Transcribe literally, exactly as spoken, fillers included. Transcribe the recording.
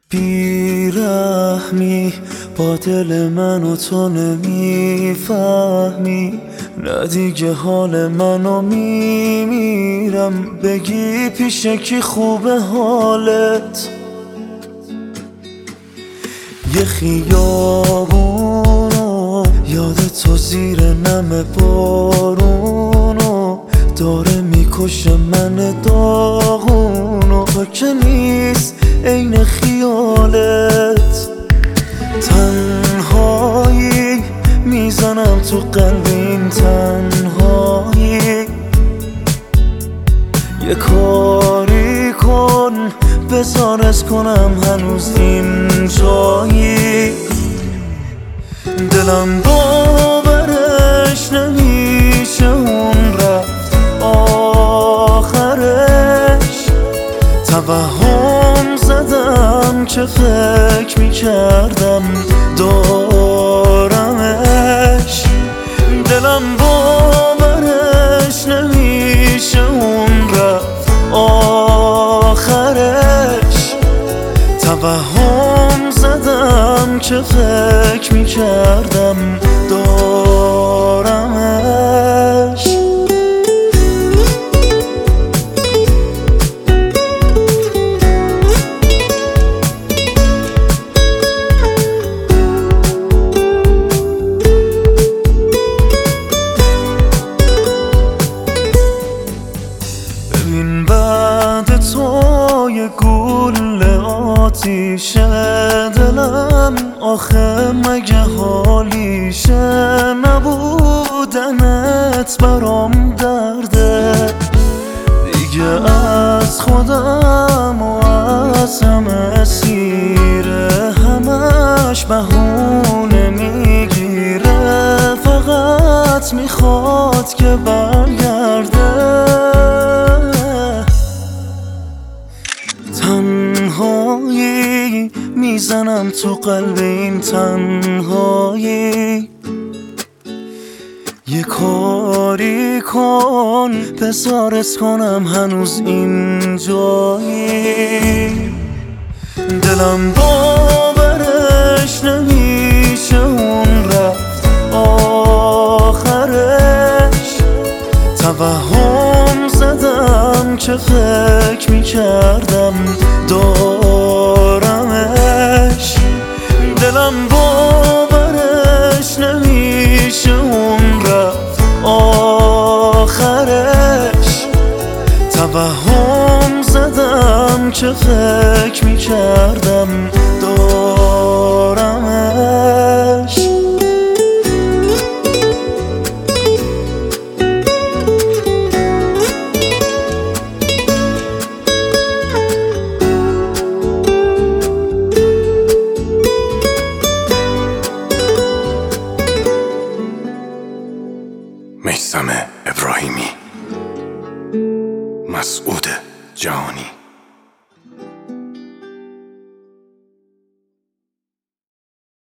بیرحمی با دل من و تو نمیفهمی، نه دیگه حال منو میمیرم. بگی پیش کی خوبه حالت؟ یه خیابونو یاد تو زیر نم بارونو داره میکشه من داغونو. تو که نیست عین خیالت، تنهایی میزنم تو قلب این تنهایی. یه کاری کن بذار از کنم هنوز این جایی. دلم باورش نمیشه اون رفت آخرش. توهم زدم که فکر میکردم دارمش. دلم باورش نمیشه اون رفت آخرش. توهم زدم که فکر میکردم دارمش. ببین بعد تو یه گوله آتیشه دلم، آخه مگه حالیشه؟ نبودنت برام درده دیگه، از خودم و از همه سیره. همش بهونه میگیره، فقط میخواد که برگرده. تنهایی میزنم تو قلب این تنهایی. یه کاری کن بذارت کنم هنوز این جایی. دلم باورش نمیشه اون رفت آخرش. توهم زدم که فکر میکردم دارمش. دلم باورش نمیشه اون رفت آخرش. توهم زدم که فکر میکردم دارمش. میثم ابراهیمی، مسعود جهانی.